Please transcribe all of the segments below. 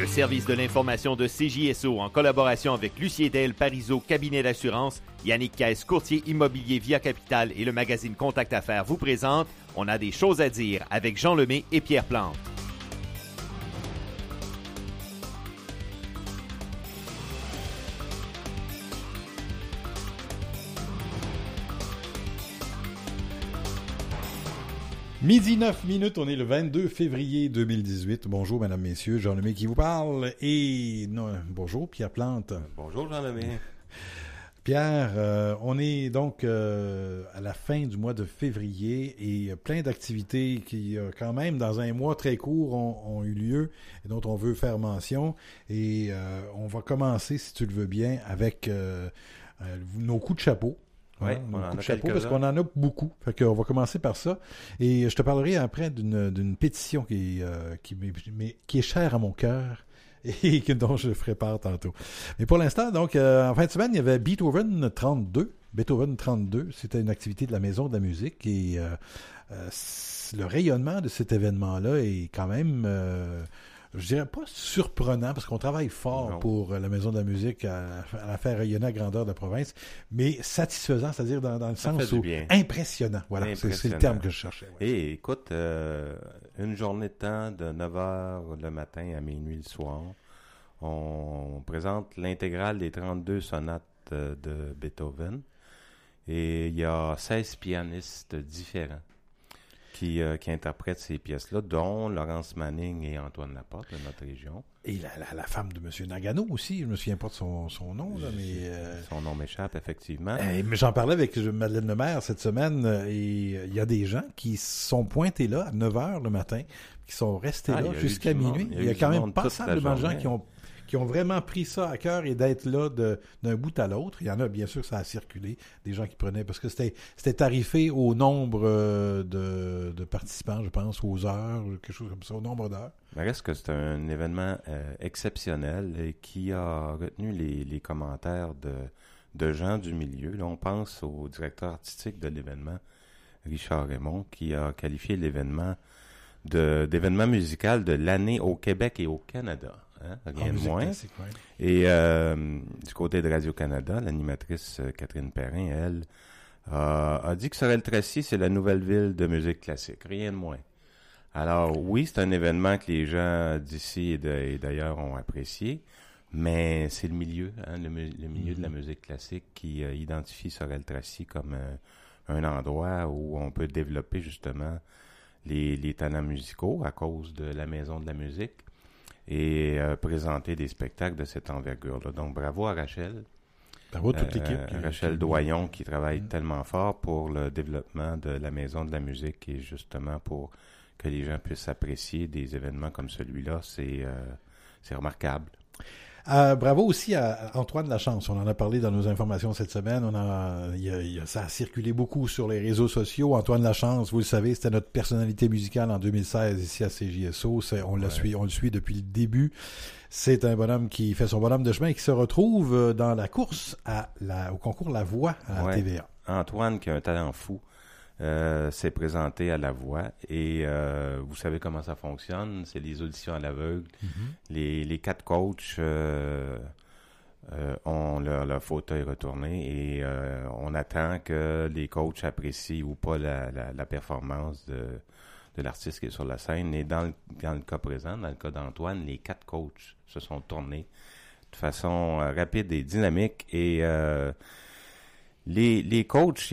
service de l'information de CJSO en collaboration avec Lucie Del Parizeau, cabinet d'assurance, Yannick Caisse, courtier immobilier Via Capital et le magazine Contact Affaires vous présente On a des choses à dire avec Jean Lemay et Pierre Plante. Midi 9 minutes, on est le 22 février 2018. Bonjour, mesdames, messieurs, Jean Lemay qui vous parle. Et non, bonjour, Pierre Plante. Bonjour, Jean Lemay. Pierre, on est donc à la fin du mois de février et plein d'activités qui, quand même, dans un mois très court, ont eu lieu et dont on veut faire mention. Et on va commencer, si tu le veux bien, avec nos coups de chapeau. Oui, on en a chapeau parce qu'on en a beaucoup. Fait qu'on va commencer par ça. Et je te parlerai après d'une pétition qui est chère à mon cœur et dont je ferai part tantôt. Mais pour l'instant, donc, en fin de semaine, il y avait Beethoven 32. Beethoven 32, c'était une activité de la Maison de la musique et le rayonnement de cet événement-là est quand même... je dirais pas surprenant, parce qu'on travaille fort pour la Maison de la musique à la faire rayonner à grandeur de la province, mais satisfaisant, c'est-à-dire dans le sens où impressionnant. Voilà, impressionnant. C'est le terme que je cherchais. Ouais. Et écoute, une journée de temps de 9h le matin à minuit le soir, on présente l'intégrale des 32 sonates de Beethoven, et il y a 16 pianistes différents qui interprètent ces pièces-là, dont Laurence Manning et Antoine Laporte de notre région. Et la femme de M. Nagano aussi, je ne me souviens pas de son nom, là, mais... Son nom m'échappe, effectivement. Mais j'en parlais avec Madeleine Lemaire cette semaine, et il y a des gens qui sont pointés là à 9h le matin, qui sont restés là jusqu'à minuit. Il y a quand même passablement de gens qui ont vraiment pris ça à cœur et d'être là d'un bout à l'autre. Il y en a, bien sûr, ça a circulé, des gens qui prenaient, parce que c'était tarifé au nombre de participants, je pense, aux heures, quelque chose comme ça, au nombre d'heures. Il reste que c'est un événement exceptionnel et qui a retenu les commentaires de gens du milieu. Là, on pense au directeur artistique de l'événement, Richard Raymond, qui a qualifié l'événement d'événement musical de l'année au Québec et au Canada. Hein, rien de moins. Et du côté de Radio-Canada, l'animatrice Catherine Perrin, elle, a dit que Sorel-Tracy, c'est la nouvelle ville de musique classique. Rien de moins. Alors, oui, c'est un événement que les gens d'ici et d'ailleurs ont apprécié, mais c'est le milieu, hein, le milieu de la musique classique qui identifie Sorel-Tracy comme un endroit où on peut développer justement les talents musicaux à cause de la Maison de la musique et présenter des spectacles de cette envergure-là. Donc, bravo à Rachel. Bravo à toute l'équipe. Rachel Doyon qui travaille tellement fort pour le développement de la Maison de la musique et justement pour que les gens puissent apprécier des événements comme celui-là. C'est remarquable. Bravo aussi à Antoine Lachance. On en a parlé dans nos informations cette semaine. Ça a circulé beaucoup sur les réseaux sociaux. Antoine Lachance, vous le savez, c'était notre personnalité musicale en 2016 ici à CJSO. On le suit depuis le début. C'est un bonhomme qui fait son bonhomme de chemin et qui se retrouve dans la course au concours La Voix à la TVA. Antoine, qui a un talent fou, s'est présenté à La Voix et vous savez comment ça fonctionne, c'est les auditions à l'aveugle. Mm-hmm. Les 4 coachs ont leur fauteuil retourné et on attend que les coachs apprécient ou pas la performance de l'artiste qui est sur la scène. Et dans le cas présent, dans le cas d'Antoine, les 4 coachs se sont tournés de façon rapide et dynamique et les coachs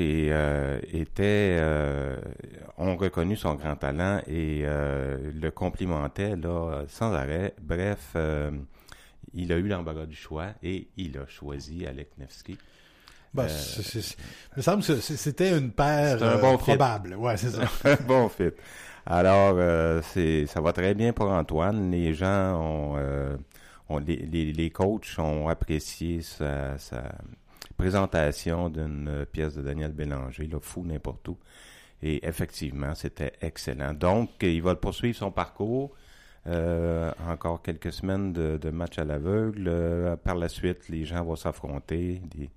ont reconnu son grand talent et le complimentaient là, sans arrêt. Bref, il a eu l'embarras du choix et il a choisi Alec Nevsky. Il me semble que c'était une paire probable. Ouais, c'est ça. Un bon fit. Alors, ça va très bien pour Antoine. Les gens les coachs ont apprécié sa présentation d'une pièce de Daniel Bélanger, là, Fou n'importe où. Et effectivement, c'était excellent. Donc, il va poursuivre son parcours. Encore quelques semaines de match à l'aveugle. Par la suite, les gens vont s'affronter.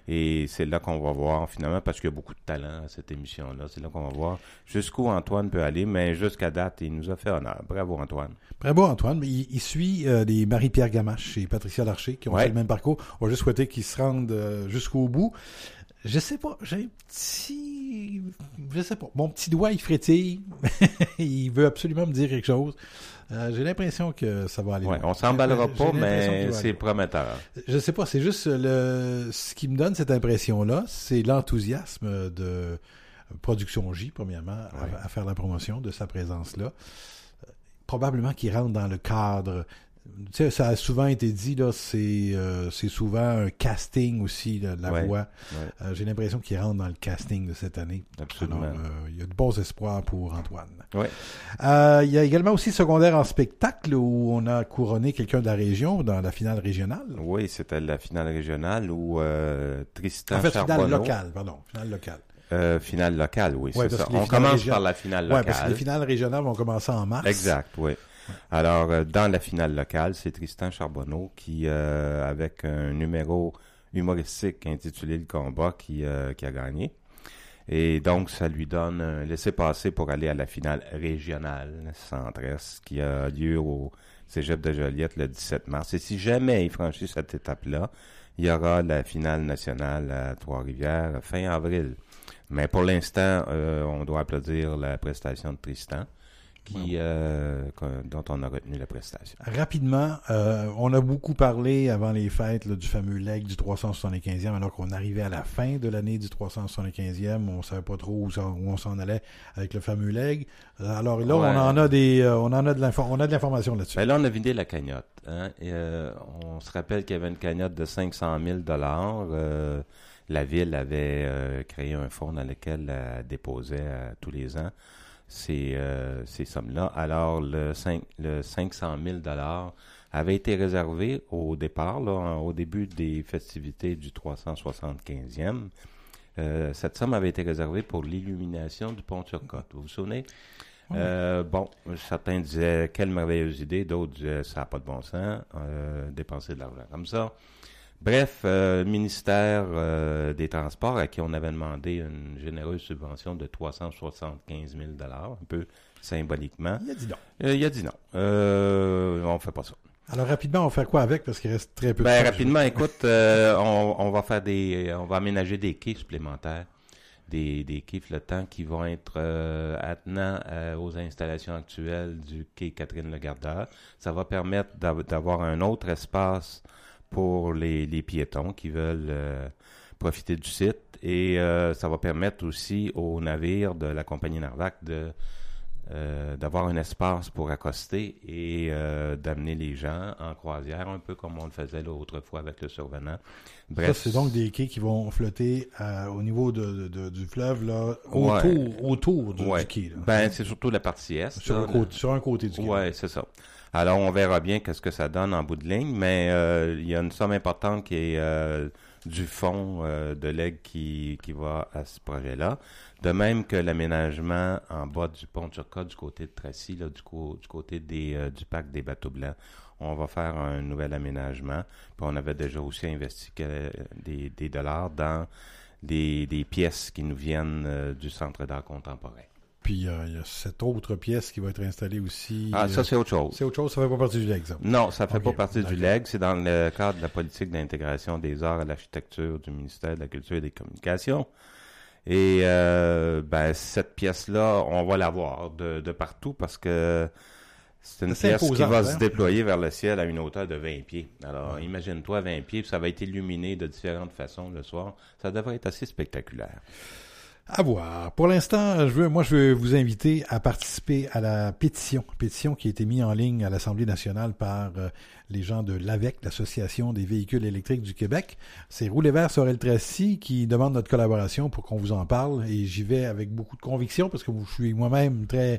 Et c'est là qu'on va voir, finalement, parce qu'il y a beaucoup de talent à cette émission-là, c'est là qu'on va voir jusqu'où Antoine peut aller, mais jusqu'à date, il nous a fait honneur. Bravo, Antoine. Bravo, Antoine. Mais il suit les Marie-Pierre Gamache et Patricia Larcher qui ont fait le même parcours. On va juste souhaiter qu'ils se rendent jusqu'au bout. Je sais pas, j'ai un petit... Je sais pas. Mon petit doigt, il frétille. Il veut absolument me dire quelque chose. J'ai l'impression que ça va aller. Ouais, on s'emballera pas, mais c'est prometteur. Je sais pas, c'est juste ce qui me donne cette impression-là, c'est l'enthousiasme de Production J, premièrement, à faire la promotion de sa présence-là. Probablement qu'il rentre dans le cadre... Tu sais, ça a souvent été dit, là, c'est souvent un casting aussi, là, de la voix. Ouais. J'ai l'impression qu'il rentre dans le casting de cette année. Absolument. Alors, il y a de bons espoirs pour Antoine. Ouais. Il y a également aussi secondaire en spectacle où on a couronné quelqu'un de la région dans la finale régionale. Oui, c'était la finale régionale où Tristan Charbonneau... finale locale, pardon. Finale locale. Finale locale, oui, c'est ça. On commence par la finale locale. Oui, parce que les finales régionales vont commencer en mars. Exact, oui. Alors, dans la finale locale, c'est Tristan Charbonneau qui, avec un numéro humoristique intitulé Le Combat, qui a gagné. Et donc, ça lui donne un laissez-passer pour aller à la finale régionale centre-est qui a lieu au Cégep de Joliette le 17 mars. Et si jamais il franchit cette étape-là, il y aura la finale nationale à Trois-Rivières fin avril. Mais pour l'instant, on doit applaudir la prestation de Tristan. Dont on a retenu la prestation. Rapidement, on a beaucoup parlé avant les fêtes là, du fameux leg du 375e, alors qu'on arrivait à la fin de l'année du 375e, on savait pas trop où on s'en allait avec le fameux leg. Alors là, on a de l'information là-dessus. Ben là, on a vidé la cagnotte. Hein? Et, on se rappelle qu'il y avait une cagnotte de 500 000 $. La ville avait créé un fonds dans lequel elle déposait tous les ans ces sommes-là. Alors, le 500 000 $ avait été réservé au départ, là, au début des festivités du 375e. Cette somme avait été réservée pour l'illumination du pont Turcotte. Vous vous souvenez? Oui. Certains disaient quelle merveilleuse idée, d'autres disaient ça n'a pas de bon sens, dépenser de l'argent comme ça. Bref, ministère des Transports, à qui on avait demandé une généreuse subvention de 375 000 $, un peu symboliquement. Il a dit non. Il a dit non. On fait pas ça. Alors, rapidement, on va faire quoi avec, parce qu'il reste très peu de temps. Rapidement, écoute, on va faire on va aménager des quais supplémentaires, des quais flottants qui vont être attenants aux installations actuelles du quai Catherine-Le-Gardeur. Ça va permettre d'avoir un autre espace pour les piétons qui veulent profiter du site, et ça va permettre aussi aux navires de la compagnie Narvac d'avoir un espace pour accoster et d'amener les gens en croisière, un peu comme on le faisait là autrefois avec le Survenant. Bref, ça, c'est donc des quais qui vont flotter au niveau du fleuve, là, autour du quai. Là. C'est surtout la partie est. Sur un côté du quai. Oui, c'est ça. Alors, on verra bien qu'est-ce que ça donne en bout de ligne, mais il y a une somme importante qui est du fonds de legs qui va à ce projet-là. De même que l'aménagement en bas du pont Turcotte, du côté de Tracy, là, du côté du parc des Bateaux Blancs. On va faire un nouvel aménagement. Puis on avait déjà aussi investi des dollars dans des pièces qui nous viennent du Centre d'art contemporain. Puis il y a cette autre pièce qui va être installée aussi. Ah, ça, c'est autre chose. C'est autre chose, ça ne fait pas partie du LEG, ça? Non, ça ne fait pas partie du LEG. C'est dans le cadre de la politique d'intégration des arts et de l'architecture du ministère de la Culture et des Communications. Et cette pièce-là, on va la voir de partout parce que c'est une pièce qui va se déployer vers le ciel à une hauteur de 20 pieds. Alors, imagine-toi 20 pieds, puis ça va être illuminé de différentes façons le soir. Ça devrait être assez spectaculaire. À voir. Pour l'instant, je veux vous inviter à participer à la pétition qui a été mise en ligne à l'Assemblée nationale par les gens de l'AVEC, l'Association des véhicules électriques du Québec. C'est Rouler Vert Sorel-Tracy qui demande notre collaboration pour qu'on vous en parle, et j'y vais avec beaucoup de conviction parce que je suis moi-même très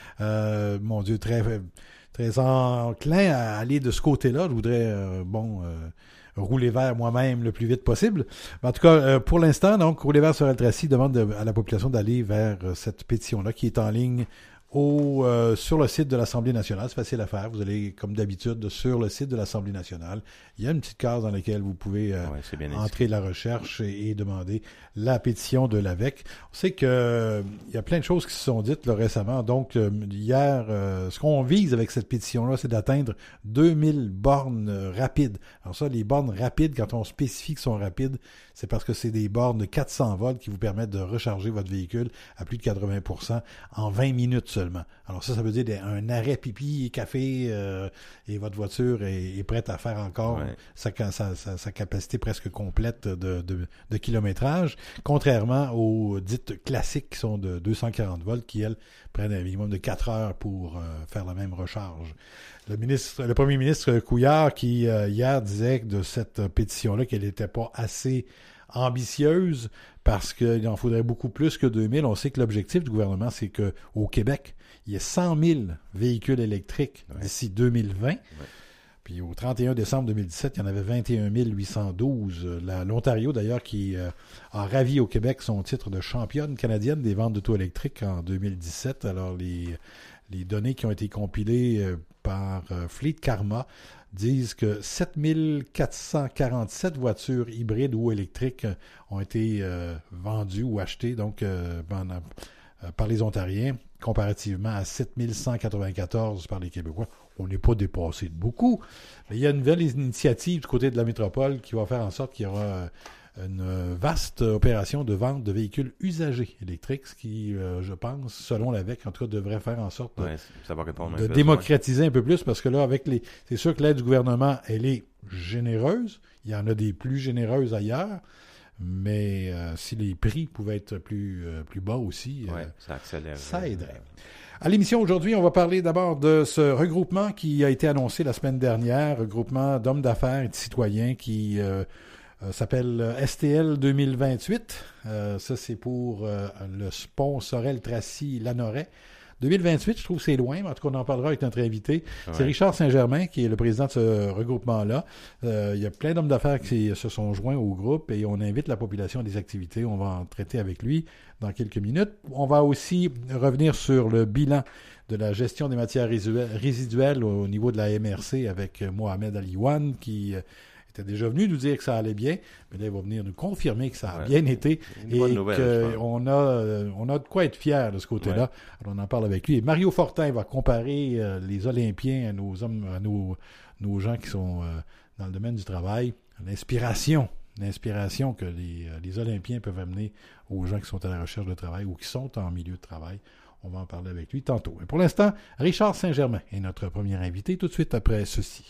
enclin à aller de ce côté-là. Je voudrais, rouler vert moi-même le plus vite possible. En tout cas, pour l'instant, donc, Rouler Vert Sorel-Tracy demande à la population d'aller vers cette pétition-là qui est en ligne sur le site de l'Assemblée nationale. C'est facile à faire. Vous allez, comme d'habitude, sur le site de l'Assemblée nationale. Il y a une petite case dans laquelle vous pouvez entrer la recherche et demander la pétition de l'AVEC. On sait que il y a plein de choses qui se sont dites là, récemment. Donc, hier, ce qu'on vise avec cette pétition-là, c'est d'atteindre 2000 bornes rapides. Alors ça, les bornes rapides, quand on spécifie qu'elles sont rapides, c'est parce que c'est des bornes de 400 volts qui vous permettent de recharger votre véhicule à plus de 80% en 20 minutes seulement. Alors ça veut dire un arrêt pipi et café et votre voiture est prête à faire encore sa capacité presque complète de kilométrage, contrairement aux dites classiques qui sont de 240 volts qui, elles, prennent un minimum de 4 heures pour faire la même recharge. Le premier ministre Couillard qui hier disait de cette pétition-là qu'elle n'était pas assez ambitieuse parce qu'il en faudrait beaucoup plus que 2000. On sait que l'objectif du gouvernement, c'est qu'au Québec, il y ait 100 000 véhicules électriques d'ici 2020. Ouais. Puis au 31 décembre 2017, il y en avait 21 812. L'Ontario, d'ailleurs, qui a ravi au Québec son titre de championne canadienne des ventes d'auto électriques en 2017. Alors, les données qui ont été compilées par Fleet Karma disent que 7447 voitures hybrides ou électriques ont été vendues ou achetées donc par les Ontariens, comparativement à 7194 par les Québécois. On n'est pas dépassé de beaucoup. Mais il y a une nouvelle initiative du côté de la métropole qui va faire en sorte qu'il y aura une vaste opération de vente de véhicules usagés électriques, ce qui, je pense, selon l'AVEC, en tout cas, devrait faire en sorte de démocratiser un peu plus, parce que là, c'est sûr que l'aide du gouvernement, elle est généreuse. Il y en a des plus généreuses ailleurs, mais si les prix pouvaient être plus bas aussi, ça aiderait. À l'émission aujourd'hui, on va parler d'abord de ce regroupement qui a été annoncé la semaine dernière, regroupement d'hommes d'affaires et de citoyens qui s'appelle STL 2028. Ça, c'est pour le pont Sorel-Tracy-Lanoret. 2028, je trouve que c'est loin, mais en tout cas, on en parlera avec notre invité. Ouais. C'est Richard Saint-Germain qui est le président de ce regroupement-là. Il y a plein d'hommes d'affaires qui se sont joints au groupe et on invite la population à des activités. On va en traiter avec lui dans quelques minutes. On va aussi revenir sur le bilan de la gestion des matières résiduelles au niveau de la MRC avec Mohamed Aliouane qui était déjà venu nous dire que ça allait bien, mais là, il va venir nous confirmer que ça a bien été et qu'on a de quoi être fiers de ce côté-là. Ouais. Alors, on en parle avec lui. Et Mario Fortin va comparer les Olympiens à nos hommes, à nos gens qui sont dans le domaine du travail. L'inspiration que les Olympiens peuvent amener aux gens qui sont à la recherche de travail ou qui sont en milieu de travail. On va en parler avec lui tantôt. Mais pour l'instant, Richard Saint-Germain est notre premier invité tout de suite après ceci.